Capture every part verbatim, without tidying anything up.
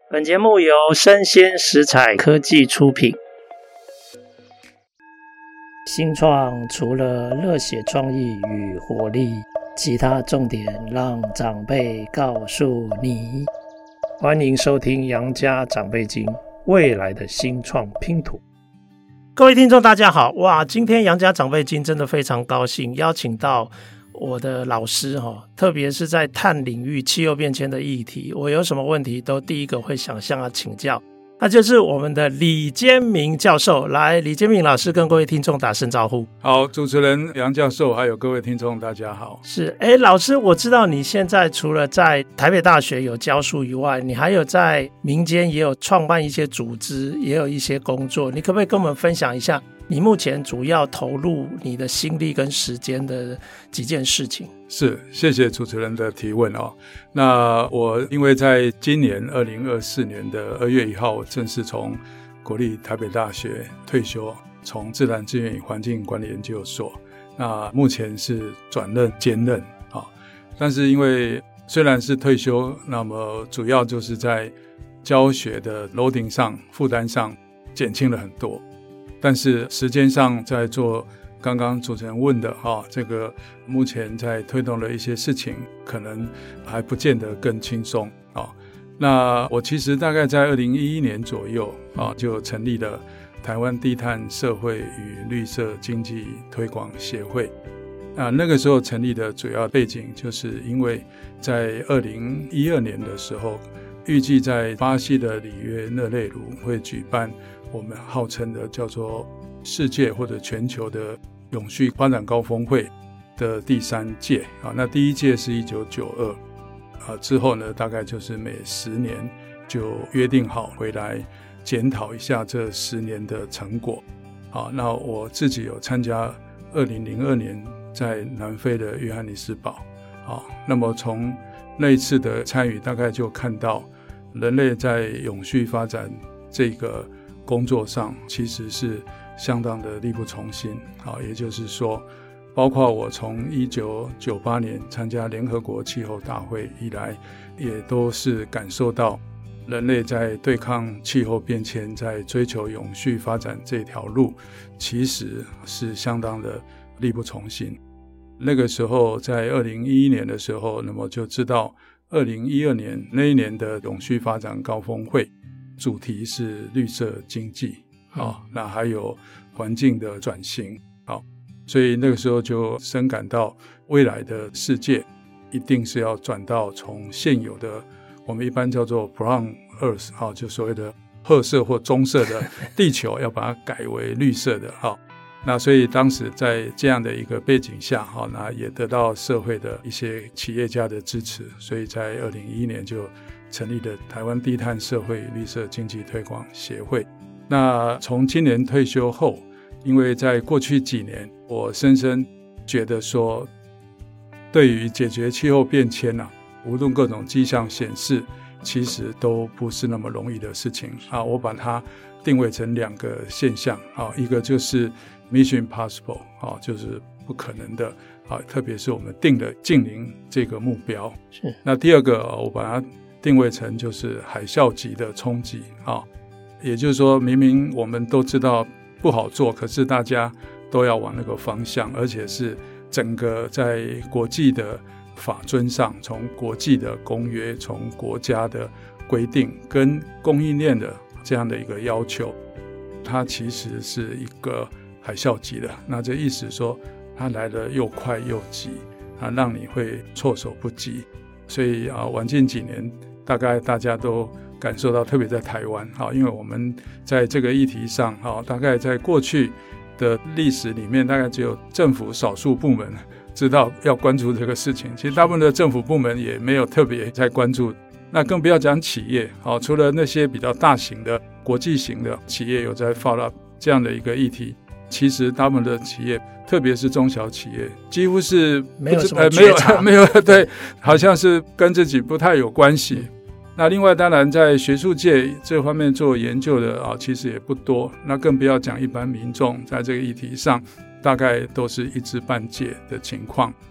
本节目由生鲜食材科技出品。新创除了热血创意与活力，其他重点让长辈告诉你。欢迎收听杨家长辈经，未来的新创拼图。各位听众大家好，哇，今天杨家长辈经真的非常高兴，邀请到我的老师、哦、特别是在碳领域气候变迁的议题，我有什么问题都第一个会想向他请教，那就是我们的李坚明教授。来，李坚明老师跟各位听众打声招呼。 好，主持人杨教授还有各位听众大家好。 是，哎，老师，我知道你现在除了在台北大学有教书以外，你还有在民间也有创办一些组织，也有一些工作，你可不可以跟我们分享一下你目前主要投入你的心力跟时间的几件事情？ 是，谢谢主持人的提问哦。那我因为在今年二零二四年的二月一号，我正式从国立台北大学退休，从自然资源与环境管理研究所，那目前是转任兼任啊。但是因为虽然是退休，那么主要就是在教学的 loading 上负担上减轻了很多。但是时间上在做刚刚主持人问的、哦、这个目前在推动的一些事情可能还不见得更轻松、哦、那我其实大概在二零一一年左右、哦、就成立了台湾低碳社会与绿色经济推广协会。那那个时候成立的主要背景就是因为在二零一二年的时候，预计在巴西的里约热内卢会举办我们号称的叫做世界或者全球的永续发展高峰会的第三届啊，那第一届是一九九二啊，之后呢大概就是每十年就约定好回来检讨一下这十年的成果啊。那我自己有参加二零零二年在南非的约翰尼斯堡啊，那么从那一次的参与，大概就看到人类在永续发展这个工作上其实是相当的力不从心啊，也就是说，包括我从一九九八年参加联合国气候大会以来，也都是感受到人类在对抗气候变迁，在追求永续发展这条路，其实是相当的力不从心。那个时候在二零一一年的时候，那么就知道二零一二年那一年的永续发展高峰会主题是绿色经济、哦、那还有环境的转型、哦、所以那个时候就深感到未来的世界一定是要转到从现有的我们一般叫做 brown earth、哦、就所谓的褐色或棕色的地球要把它改为绿色的、哦、那所以当时在这样的一个背景下、哦、那也得到社会的一些企业家的支持，所以在二零一一年就成立了台湾低碳社会绿色经济推广协会。那从今年退休后，因为在过去几年我深深觉得说，对于解决气候变迁啊，无论各种迹象显示其实都不是那么容易的事情啊。我把它定位成两个现象啊，一个就是 Mission Impossible 啊，就是不可能的啊，特别是我们定了净零这个目标。是。那第二个我把它定位成就是海啸级的冲击啊，也就是说明明我们都知道不好做，可是大家都要往那个方向，而且是整个在国际的法遵上，从国际的公约，从国家的规定跟供应链的这样的一个要求，它其实是一个海啸级的。那这意思说它来得又快又急啊，让你会措手不及。所以啊，晚近几年大概大家都感受到，特别在台湾啊，因为我们在这个议题上啊，大概在过去的历史里面，大概只有政府少数部门知道要关注这个事情，其实大部分的政府部门也没有特别在关注。那更不要讲企业啊，除了那些比较大型的国际型的企业有在 follow 这样的一个议题，其实他们的企业，特别是中小企业，几乎是没有什么觉察、 呃、没有没有对，好像是跟自己不太有关系。那另外当然在学术界这方面做研究的啊，其实也不多，那更不要讲一般民众在这个议题上大概都是一知半解的情况。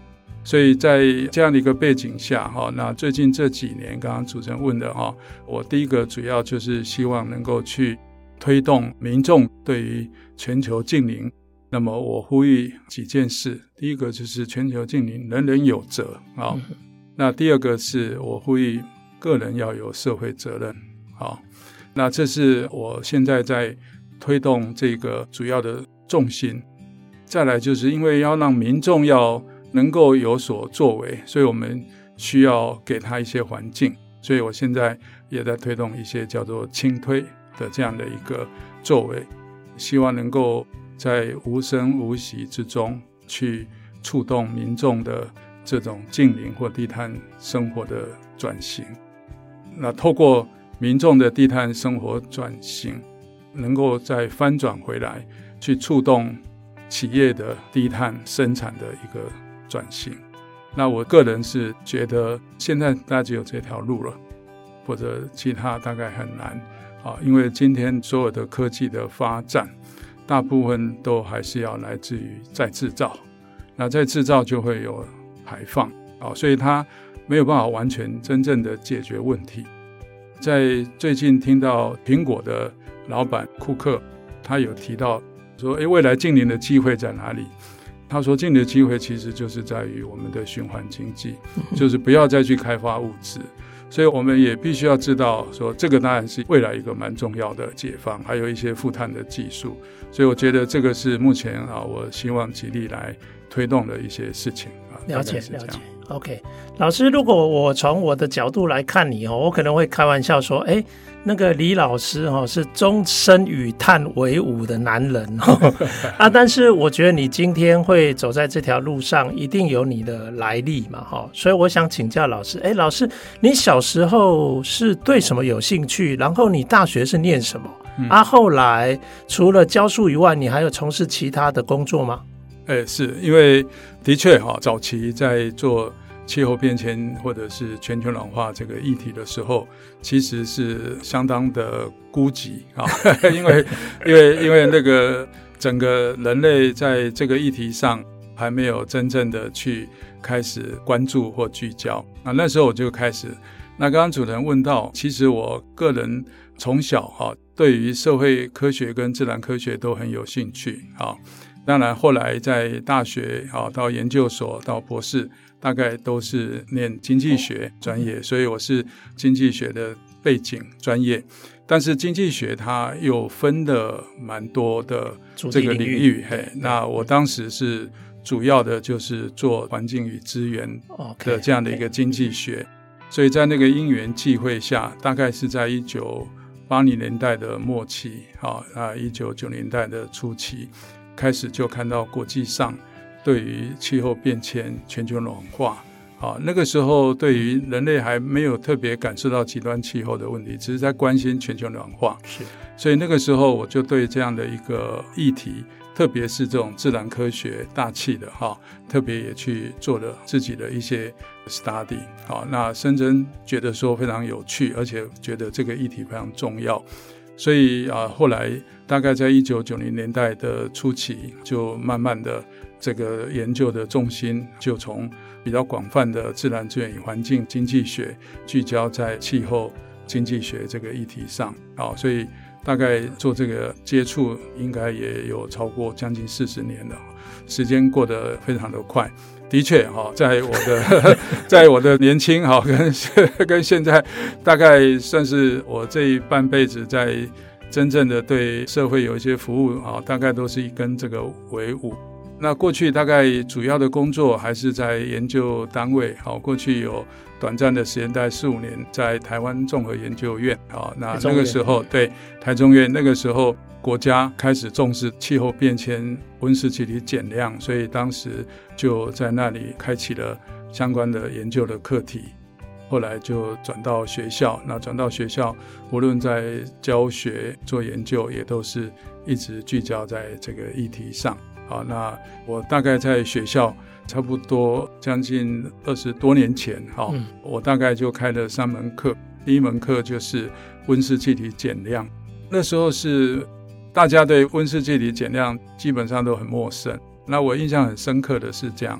所以在这样的一个背景下，那最近这几年刚刚主持人问的，我第一个主要就是希望能够去推动民众对于全球净零。那么我呼吁几件事，第一个就是全球净零人人有责，嗯、那第二个是我呼吁个人要有社会责任，好，那这是我现在在推动这个主要的重心。再来就是因为要让民众要能够有所作为，所以我们需要给他一些环境，所以我现在也在推动一些叫做轻推的这样的一个作为，希望能够在无声无息之中去触动民众的这种净零或低碳生活的转型。那透过民众的低碳生活转型，能够再翻转回来，去触动企业的低碳生产的一个转型。那我个人是觉得现在大概只有这条路了，或者其他大概很难、啊、因为今天所有的科技的发展大部分都还是要来自于再制造，那再制造就会有排放、啊、所以它没有办法完全真正的解决问题。在最近听到苹果的老板库克，他有提到说诶未来净零的机会在哪里。他说净零的机会其实就是在于我们的循环经济，就是不要再去开发物质。所以我们也必须要知道说这个当然是未来一个蛮重要的解放，还有一些负碳的技术。所以我觉得这个是目前啊，我希望极力来推动的一些事情啊。 了解了解 OK。 老师，如果我从我的角度来看你，我可能会开玩笑说哎，那个李老师是终身与碳为伍的男人啊，但是我觉得你今天会走在这条路上一定有你的来历嘛，所以我想请教老师，哎，老师你小时候是对什么有兴趣，然后你大学是念什么、嗯、啊后来除了教书以外你还有从事其他的工作吗？ 哎，是因为的确早期在做气候变迁或者是全球暖化这个议题的时候，其实是相当的孤寂啊，因为因为因为那个整个人类在这个议题上还没有真正的去开始关注或聚焦。那那时候我就开始，那刚刚主持人问到，其实我个人从小啊对于社会科学跟自然科学都很有兴趣啊。当然后来在大学啊到研究所到博士大概都是念经济学专业，所以我是经济学的背景专业。但是经济学它又分了蛮多的这个领域，嘿，那我当时是主要的就是做环境与资源的这样的一个经济学， okay, okay. 所以在那个因缘际会下，大概是在一九八零年代的末期啊，一九九零年代的初期，开始就看到国际上对于气候变迁、全球暖化啊，那个时候对于人类还没有特别感受到极端气候的问题，只是在关心全球暖化。是，所以那个时候我就对这样的一个议题，特别是这种自然科学大气的哈，特别也去做了自己的一些 study 啊，那深深觉得说非常有趣，而且觉得这个议题非常重要。所以啊，后来大概在一九九零年代的初期，就慢慢的这个研究的重心就从比较广泛的自然资源与环境经济学聚焦在气候经济学这个议题上啊，所以大概做这个接触应该也有超过将近四十年了，时间过得非常的快。的确在我的在我的年轻跟跟现在大概算是我这一半辈子在真正的对社会有一些服务，大概都是跟这个为伍。那过去大概主要的工作还是在研究单位，过去有短暂的时间大概四五年在台湾综合研究院，那那个时候对台中院，那个时候国家开始重视气候变迁、温室气体减量，所以当时就在那里开启了相关的研究的课题。后来就转到学校，那转到学校无论在教学做研究也都是一直聚焦在这个议题上。好，那我大概在学校差不多将近二十多年前，好、嗯，我大概就开了三门课。第一门课就是温室气体减量，那时候是大家对温室气体减量基本上都很陌生。那我印象很深刻的是这样，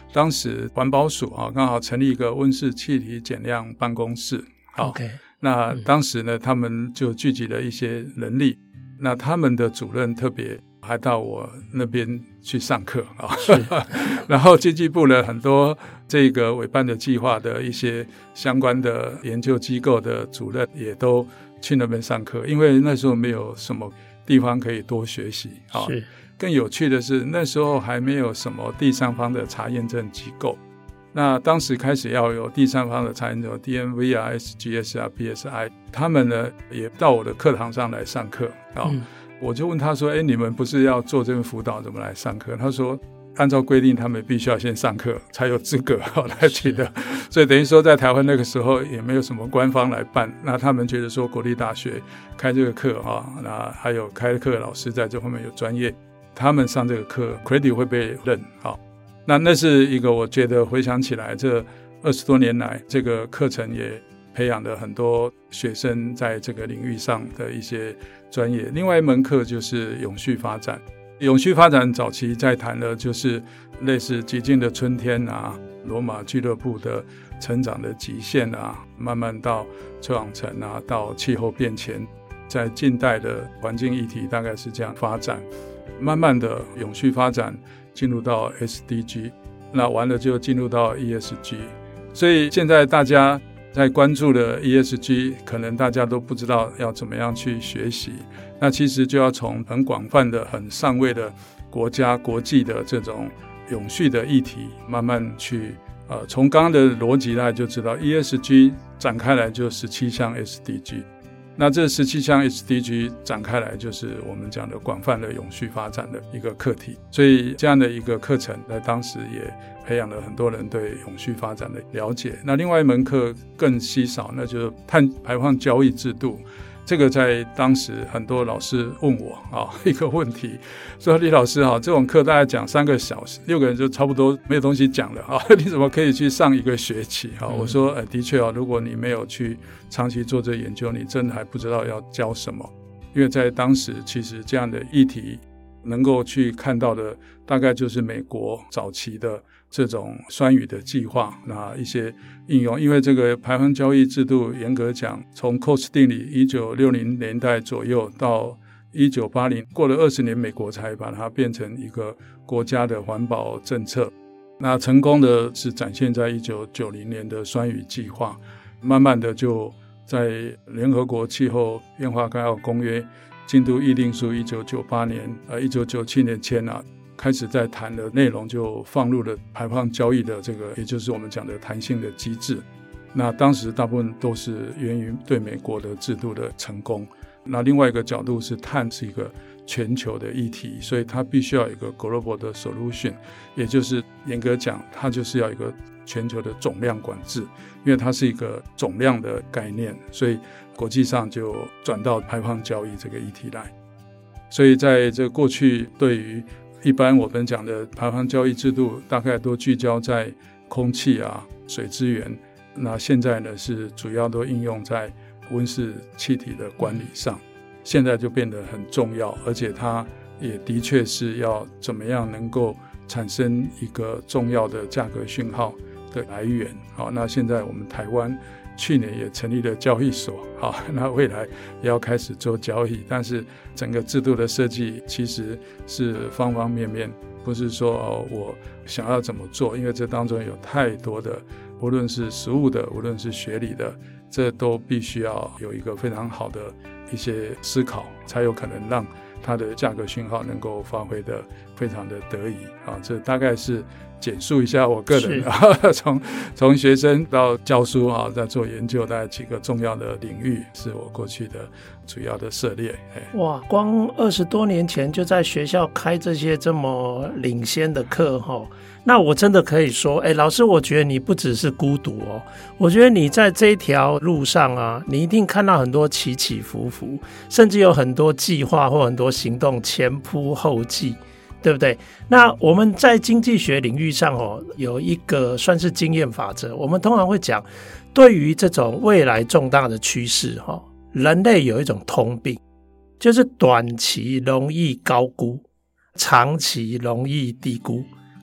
当时环保署啊刚好成立一个温室气体减量办公室。好 ，OK， 那当时呢，他们就聚集了一些人力，那他们的主任特别还到我那边去上课啊，然后经济部的很多这个委办的计划的一些相关的研究机构的主任也都去那边上课，因为那时候没有什么地方可以多学习啊。 是， 更有趣的是，那时候还没有什么第三方的查验证机构。那当时开始要有第三方的查验证 D N V 啊 S G S 啊 P S I， 他们呢也到我的课堂上来上课啊、嗯。我就问他说，哎，你们不是要做这份辅导怎么来上课？他说按照规定他们必须要先上课才有资格来取得，所以等于说在台湾那个时候也没有什么官方来办，那他们觉得说国立大学开这个课啊，那还有开课的老师在这方面有专业，他们上这个课 credit 会被认啊。那那是一个我觉得回想起来这二十多年来这个课程也培养了很多学生在这个领域上的一些专业。另外一门课就是永续发展，永续发展早期在谈的就是类似极尽的春天啊，罗马俱乐部的成长的极限啊，慢慢到臭氧层啊，到气候变迁，在近代的环境议题大概是这样发展，慢慢的永续发展进入到 S D G， 那完了就进入到 E S G， 所以现在大家在关注的 E S G 可能大家都不知道要怎么样去学习，那其实就要从很广泛的很上位的国家国际的这种永续的议题慢慢去呃，从刚刚的逻辑来就知道 E S G 展开来就十七项 S D G， 那这十七项 S D G 展开来就是我们讲的广泛的永续发展的一个课题，所以这样的一个课程在当时也培养了很多人对永续发展的了解。那另外一门课更稀少，那就是碳排放交易制度，这个在当时很多老师问我、哦、一个问题，说李老师、哦、这种课大概讲三个小时，六个人就差不多没有东西讲了、哦、你怎么可以去上一个学期、哦嗯、我说、呃、的确、哦、如果你没有去长期做这研究，你真的还不知道要教什么，因为在当时其实这样的议题能够去看到的大概就是美国早期的这种酸雨的计划，那一些应用，因为这个排放交易制度严格讲从 Coase 定理一九六零年代左右到一九八零，过了二十年美国才把它变成一个国家的环保政策，那成功的是展现在一九九零年的酸雨计划，慢慢的就在联合国气候变化纲要公约京都议定书一九九八年呃一九九七年签了、啊，开始在谈的内容就放入了排放交易的这个，也就是我们讲的弹性的机制。那当时大部分都是源于对美国的制度的成功。那另外一个角度是碳是一个全球的议题，所以它必须要有一个 global 的 solution， 也就是严格讲它就是要有一个全球的总量管制，因为它是一个总量的概念，所以国际上就转到排放交易这个议题来。所以在这过去对于一般我们讲的排放交易制度大概都聚焦在空气啊水资源，那现在呢是主要都应用在温室气体的管理上，现在就变得很重要，而且它也的确是要怎么样能够产生一个重要的价格讯号的来源。好，那现在我们台湾去年也成立了交易所，好，那未来也要开始做交易，但是整个制度的设计其实是方方面面，不是说、哦、我想要怎么做，因为这当中有太多的，无论是实务的，无论是学理的，这都必须要有一个非常好的一些思考，才有可能让它的价格讯号能够发挥的非常的得宜啊。这大概是简述一下我个人从从学生到教书啊，在做研究，大概几个重要的领域是我过去的主要的涉猎。 哇，光二十多年前就在学校开这些这么领先的课哈，那我真的可以说，哎，老师，我觉得你不只是孤独哦，我觉得你在这一条路上啊，你一定看到很多起起伏伏，甚至有很多计划或很多行动前仆后继，对不对？那我们在经济学领域上哦，有一个算是经验法则，我们通常会讲，对于这种未来重大的趋势哈，人类有一种通病，就是短期容易高估，长期容易低估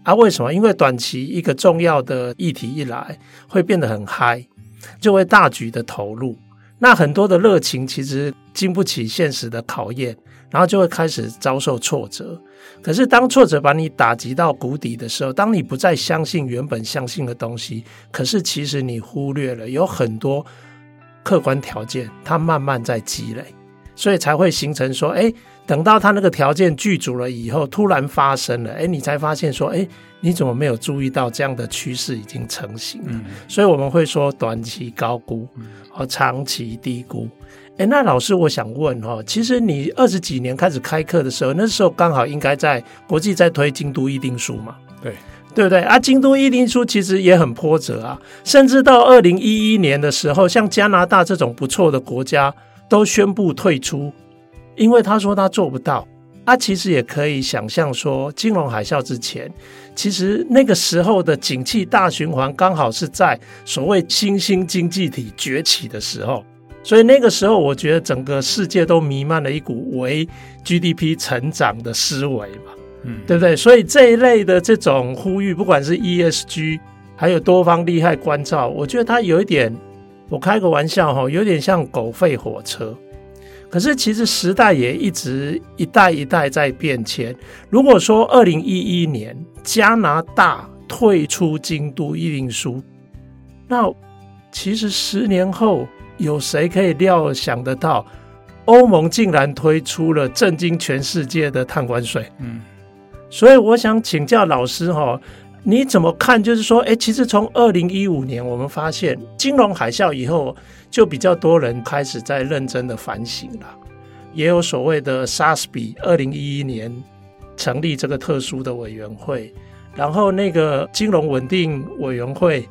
啊，为什么？因为短期一个重要的议题一来，会变得很嗨，就会大举的投入。那很多的热情其实经不起现实的考验，然后就会开始遭受挫折。可是当挫折把你打击到谷底的时候，当你不再相信原本相信的东西，可是其实你忽略了有很多客观条件它慢慢在积累，所以才会形成说，诶，等到它那个条件具足了以后突然发生了，诶，你才发现说，诶，你怎么没有注意到这样的趋势已经成型了、嗯、所以我们会说短期高估、嗯、长期低估。诶，那老师我想问、哦、其实你二十几年开始开课的时候，那时候刚好应该在国际在推京都议定书嘛， 对对不对啊？京都议定书其实也很波折啊，甚至到二零一一年的时候，像加拿大这种不错的国家都宣布退出，因为他说他做不到啊。其实也可以想象说，金融海啸之前，其实那个时候的景气大循环刚好是在所谓新兴经济体崛起的时候，所以那个时候我觉得整个世界都弥漫了一股为 G D P 成长的思维嘛，嗯，对不对？所以这一类的这种呼吁，不管是 E S G 还有多方利害关照，我觉得它有一点，我开个玩笑，有点像狗吠火车。可是其实时代也一直一代一代在变迁。如果说二零一一年加拿大退出京都议定书，那其实十年后有谁可以料想得到欧盟竟然推出了震惊全世界的碳关税？嗯，所以我想请教老师齁，你怎么看？就是说，哎，其实从二零一五年我们发现金融海啸以后，就比较多人开始在认真的反省了，也有所谓的 S A S B 二零一一年成立这个特殊的委员会，然后那个金融稳定委员会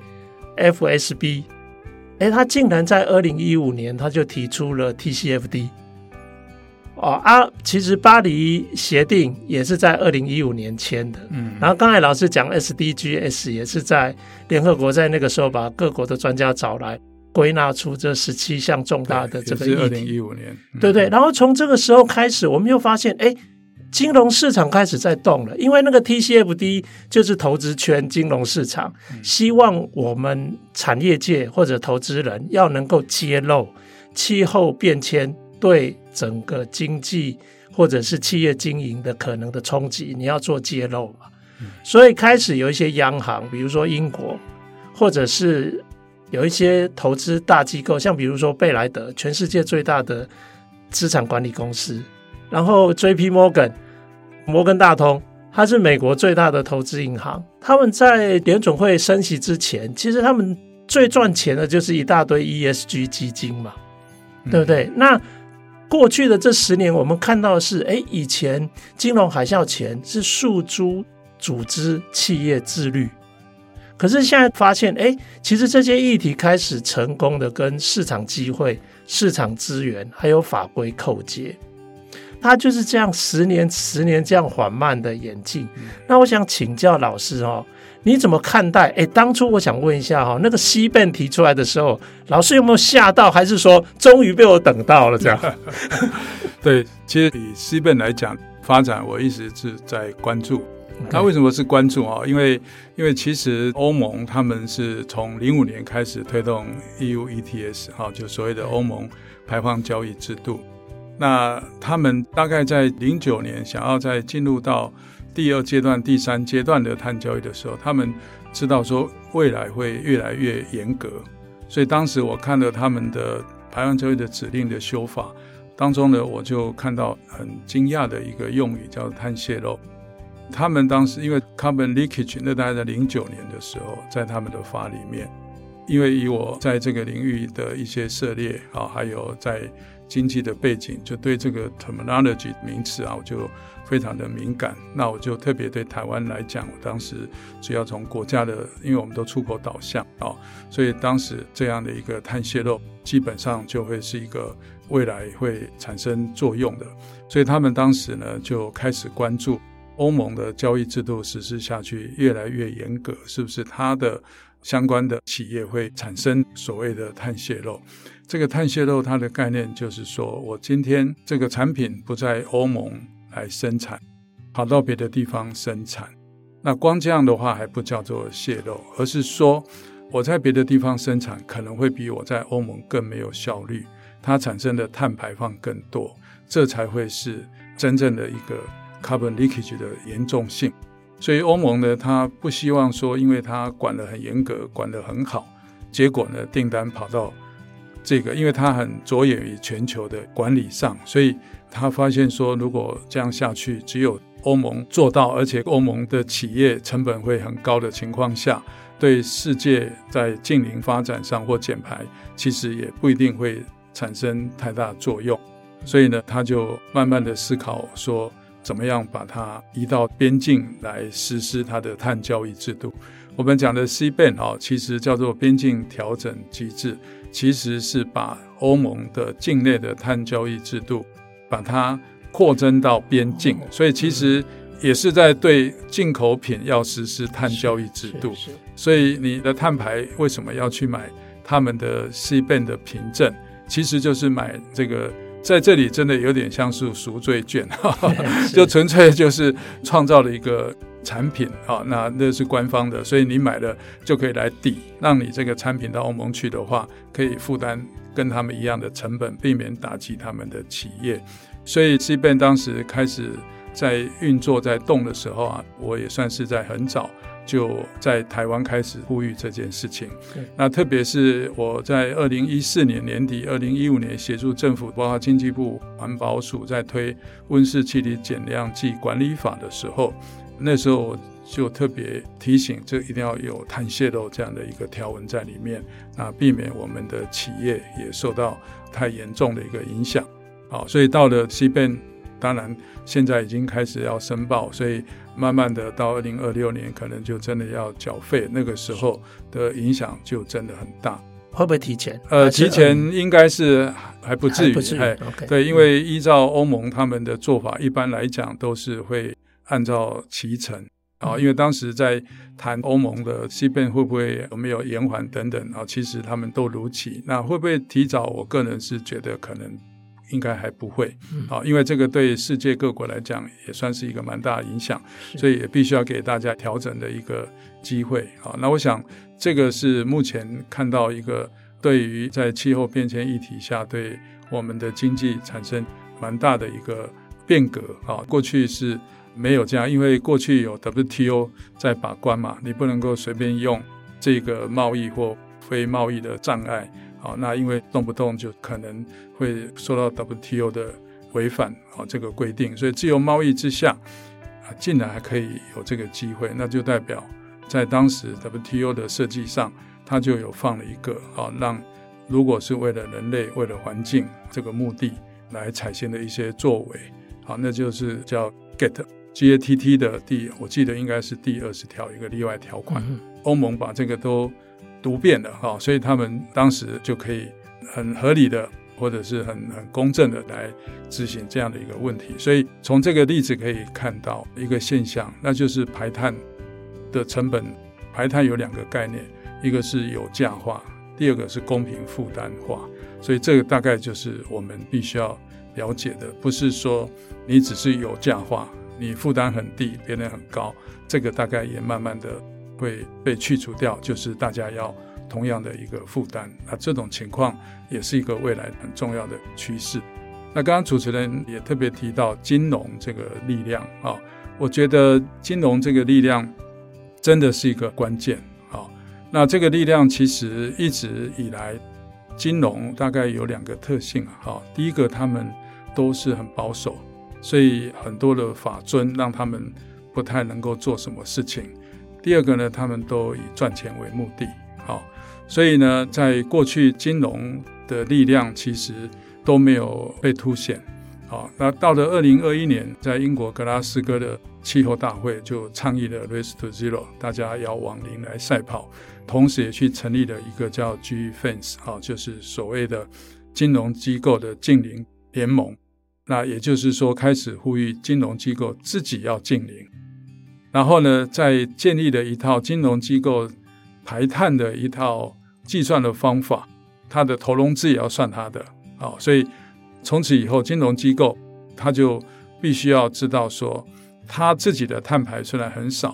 F S B， 哎，他竟然在二零一五年他就提出了 T C F D。哦啊，其实巴黎协定也是在二零一五年签的，嗯，然后刚才老师讲 S D Gs 也是在联合国在那个时候把各国的专家找来归纳出这十七项重大的这个议题，也是二零一五年，嗯、对对。然后从这个时候开始，我们又发现，哎，金融市场开始在动了，因为那个 T C F D 就是投资圈金融市场，嗯、希望我们产业界或者投资人要能够揭露气候变迁对整个经济或者是企业经营的可能的冲击，你要做揭露嘛、嗯、所以开始有一些央行，比如说英国，或者是有一些投资大机构，像比如说贝莱德，全世界最大的资产管理公司，然后 J P Morgan 摩根大通，它是美国最大的投资银行，他们在联准会升息之前，其实他们最赚钱的就是一大堆 E S G 基金嘛，对不对、嗯、那过去的这十年我们看到的是，诶，以前金融海啸前是诉诸组织企业自律，可是现在发现，诶，其实这些议题开始成功的跟市场机会、市场资源还有法规扣接，它就是这样十年十年这样缓慢的演进、嗯、那我想请教老师哦，你怎么看待？哎，当初我想问一下哈，那个西benn提出来的时候，老师有没有吓到，还是说终于被我等到了这样？ 对，其实以西benn来讲，发展我一直是在关注。那、okay. 为什么是关注啊？因为因为其实欧盟他们是从零五年开始推动 E U E T S 哈，就所谓的欧盟排放交易制度。那他们大概在零九年想要再进入到第二阶段、第三阶段的碳交易的时候，他们知道说未来会越来越严格，所以当时我看了他们的排放交易的指令的修法当中呢，我就看到很惊讶的一个用语叫碳泄漏。他们当时因为 carbon leakage 那大概在零九年的时候，在他们的法里面，因为以我在这个领域的一些涉猎啊，还有在经济的背景，就对这个 terminology 名词啊，我就非常的敏感。那我就特别对台湾来讲，我当时只要从国家的，因为我们都出口导向啊，所以当时这样的一个碳泄漏基本上就会是一个未来会产生作用的。所以他们当时呢就开始关注欧盟的交易制度实施下去越来越严格，是不是它的相关的企业会产生所谓的碳泄漏。这个碳泄漏它的概念就是说，我今天这个产品不在欧盟来生产，跑到别的地方生产， 那光这样的话还不叫做泄漏，而是说我在别的地方生产可能会比我在欧盟更没有效率，它产生的碳排放更多，这才会是真正的一个 carbon leakage 的严重性。所以欧盟呢，它不希望说因为它管得很严格，管得很好，结果呢订单跑到这个，因为它很着眼于全球的管理上，所以他发现说如果这样下去，只有欧盟做到，而且欧盟的企业成本会很高的情况下，对世界在净零发展上或减排其实也不一定会产生太大作用。所以呢，他就慢慢的思考说怎么样把它移到边境来实施它的碳交易制度。我们讲的 C B A N、哦、其实叫做边境调整机制，其实是把欧盟的境内的碳交易制度把它扩增到边境，所以其实也是在对进口品要实施碳交易制度。所以你的碳排为什么要去买他们的 C B A N 的凭证，其实就是买这个，在这里真的有点像是赎罪券就纯粹就是创造了一个产品，那那是官方的，所以你买了就可以来抵，让你这个产品到欧盟去的话可以负担跟他们一样的成本，避免打击他们的企业。所以 C B A N 当时开始在运作在动的时候啊，我也算是在很早就在台湾开始呼吁这件事情。那特别是我在二零一四年年底二零一五年协助政府包括经济部环保署在推温室气体减量暨管理法的时候，那时候我就特别提醒这一定要有碳泄漏这样的一个条文在里面，那避免我们的企业也受到太严重的一个影响。好，所以到了 C B A N 当然现在已经开始要申报，所以慢慢的到二零二六年可能就真的要缴费，那个时候的影响就真的很大。 会不会提前？ 呃，提前应该是还不至于， 不至于、 哎 okay、 对，因为依照欧盟他们的做法，一般来讲都是会按照期程啊，因为当时在谈欧盟的 C B A N 会不会有没有延缓等等啊，其实他们都如期。那会不会提早？我个人是觉得可能应该还不会、嗯、因为这个对世界各国来讲也算是一个蛮大的影响，所以也必须要给大家调整的一个机会。那我想这个是目前看到一个对于在气候变迁议题下对我们的经济产生蛮大的一个变革。过去是没有这样，因为过去有 W T O 在把关嘛，你不能够随便用这个贸易或非贸易的障碍，好，那因为动不动就可能会受到 W T O 的违反这个规定，所以自由贸易之下竟然还可以有这个机会，那就代表在当时 W T O 的设计上它就有放了一个让如果是为了人类为了环境这个目的来采行的一些作为，好，那就是叫 G A T G A T T 的第我记得应该是第二十条一个例外条款、嗯、欧盟把这个都读遍了，所以他们当时就可以很合理的或者是很很公正的来执行这样的一个问题。所以从这个例子可以看到一个现象，那就是排碳的成本，排碳有两个概念，一个是有价化，第二个是公平负担化。所以这个大概就是我们必须要了解的，不是说你只是有价化，你负担很低别人很高，这个大概也慢慢的会被去除掉，就是大家要同样的一个负担。那这种情况也是一个未来很重要的趋势。那刚刚主持人也特别提到金融这个力量、哦、我觉得金融这个力量真的是一个关键、哦、那这个力量其实一直以来金融大概有两个特性、哦、第一个他们都是很保守，所以很多的法遵让他们不太能够做什么事情。第二个呢，他们都以赚钱为目的，好，所以呢，在过去金融的力量其实都没有被凸显。好，那到了二零二一年，在英国格拉斯哥的气候大会就倡议了 Race to Zero， 大家要往零来赛跑，同时也去成立了一个叫 G F A N S， 好，就是所谓的金融机构的净零联盟。那也就是说，开始呼吁金融机构自己要净零。然后呢，再建立了一套金融机构排碳的一套计算的方法，它的投融资也要算它的、哦、所以从此以后金融机构它就必须要知道说，它自己的碳排虽然很少，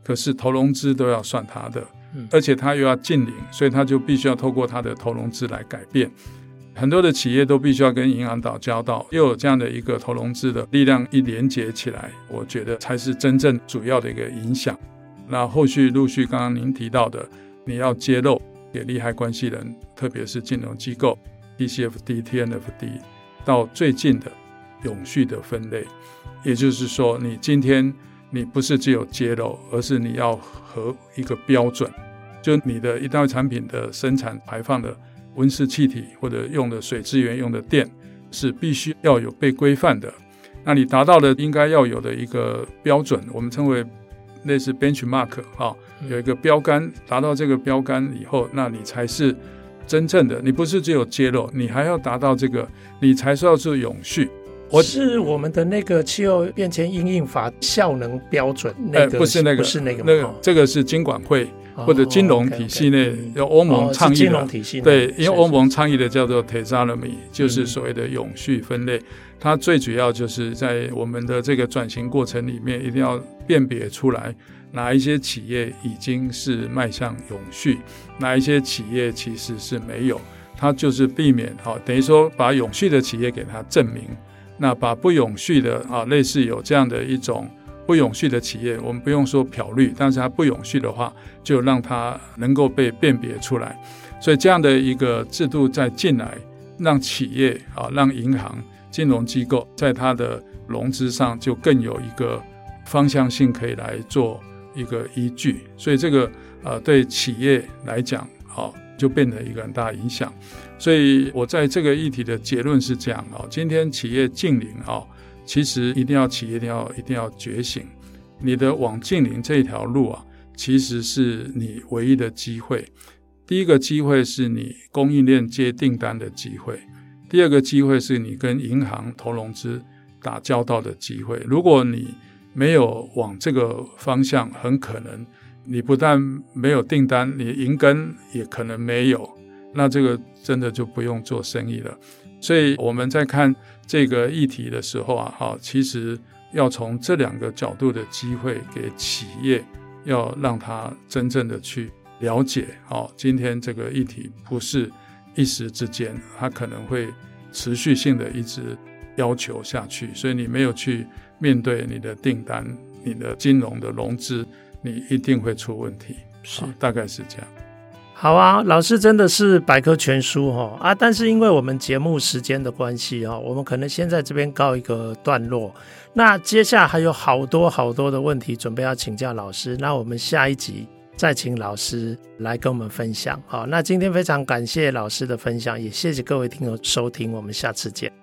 可是投融资都要算他的，而且他又要净零，所以他就必须要透过他的投融资来改变。很多的企业都必须要跟银行打交道，又有这样的一个投融资的力量一连接起来，我觉得才是真正主要的一个影响。那后续陆续刚刚您提到的，你要揭露给利害关系人，特别是金融机构 T C F D、T N F D 到最近的永续的分类，也就是说你今天你不是只有揭露，而是你要合一个标准，就你的一道产品的生产排放的温室气体或者用的水资源用的电是必须要有被规范的，那你达到了应该要有的一个标准，我们称为类似 benchmark、哦、有一个标杆，达到这个标杆以后，那你才是真正的，你不是只有揭露，你还要达到这个，你才是要做永续。 我是我们的那个气候变迁因应法效能标准，那个、 呃、不是那个， 不是那个， 那个这个是金管会、哦、或者金融体系内有欧盟倡议的、哦、对，因为欧盟倡议的叫做 taxonomy， 就是所谓的永续分类、嗯、它最主要就是在我们的这个转型过程里面一定要辨别出来哪一些企业已经是迈向永续，哪一些企业其实是没有，它就是避免、哦、等于说把永续的企业给它证明，那把不永续的、啊、类似有这样的一种不永续的企业，我们不用说漂绿，但是它不永续的话，就让它能够被辨别出来。所以这样的一个制度再进来，让企业、啊、让银行、金融机构在它的融资上就更有一个方向性可以来做一个依据。所以这个、呃、对企业来讲、啊、就变得一个很大的影响。所以我在这个议题的结论是这样、哦、今天企业净零、哦、其实一定要企业一定要一定要觉醒，你的往净零这一条路啊，其实是你唯一的机会。第一个机会是你供应链接订单的机会，第二个机会是你跟银行投融资打交道的机会。如果你没有往这个方向，很可能你不但没有订单，你银根也可能没有，那这个真的就不用做生意了。所以我们在看这个议题的时候啊，其实要从这两个角度的机会给企业，要让他真正的去了解，今天这个议题不是一时之间，它可能会持续性的一直要求下去，所以你没有去面对你的订单，你的金融的融资，你一定会出问题。是，大概是这样。 好啊，老师真的是百科全书、哦、啊！但是因为我们节目时间的关系、哦、我们可能先在这边告一个段落。那接下来还有好多好多的问题准备要请教老师，那我们下一集再请老师来跟我们分享。好，那今天非常感谢老师的分享，也谢谢各位听友收听，我们下次见。